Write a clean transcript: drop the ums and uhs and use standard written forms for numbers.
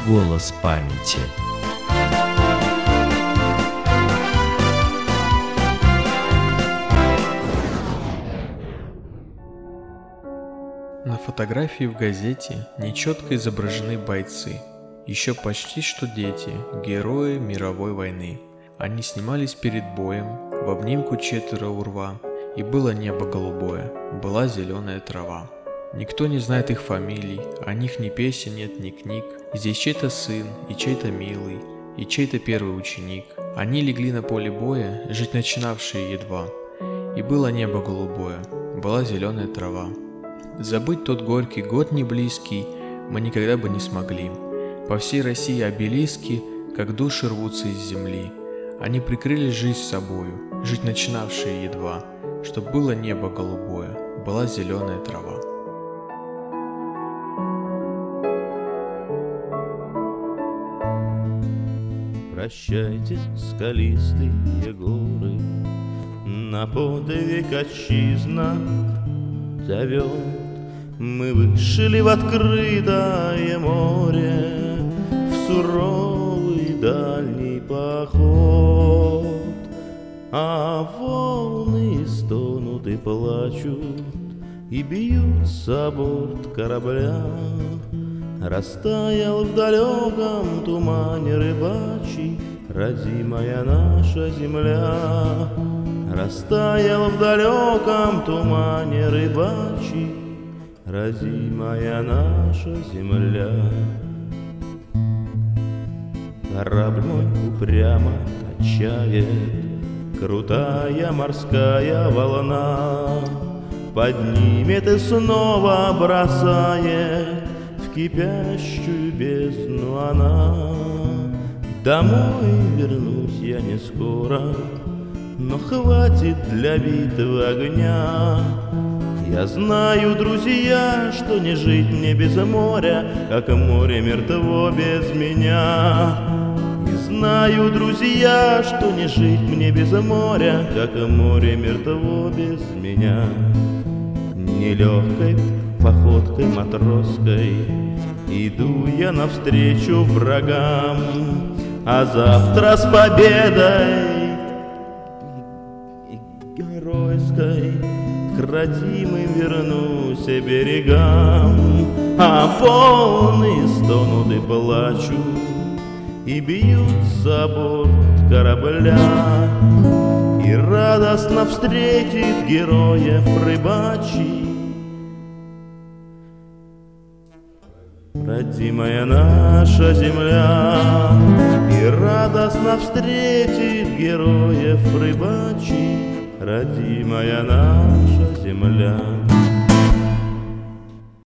голос памяти. На фотографии в газете нечетко изображены бойцы, еще почти что дети, герои мировой войны. Они снимались перед боем, в обнимку 4 у рва, и было небо голубое, была зеленая трава. Никто не знает их фамилий, о них ни песен нет, ни книг. Здесь чей-то сын, и чей-то милый, и чей-то первый ученик. Они легли на поле боя, жить начинавшие едва. И было небо голубое, была зеленая трава. Забыть тот горький год неблизкий мы никогда бы не смогли. По всей России обелиски, как души рвутся из земли. Они прикрыли жизнь собою, жить начинавшие едва, чтоб было небо голубое, была зеленая трава. Прощайте, скалистые горы, на подвиг отчизна зовет. Мы вышли в открытое море, в суровый дальний поход, а волны стонут и плачут, и бьются о борт корабля. Растаял в далеком тумане рыбачий родимая наша земля. Растаял в далеком тумане рыбачий родимая наша земля. Корабль мой упрямо качает крутая морская волна, поднимет и снова бросает в кипящую бездну она. Домой вернусь я не скоро, но хватит для битвы огня. Я знаю, друзья, что не жить мне без моря, как море мертво без меня. И знаю, друзья, что не жить мне без моря, как море мертво без меня. Нелегкой походкой матросской иду я навстречу врагам, а завтра с победой геройской к родимым вернусь берегам. А волны стонут и плачут, и бьются о борт корабля, и радостно встретит героев рыбачий родимая наша земля. И радостно встретит героев рыбачий родимая наша земля.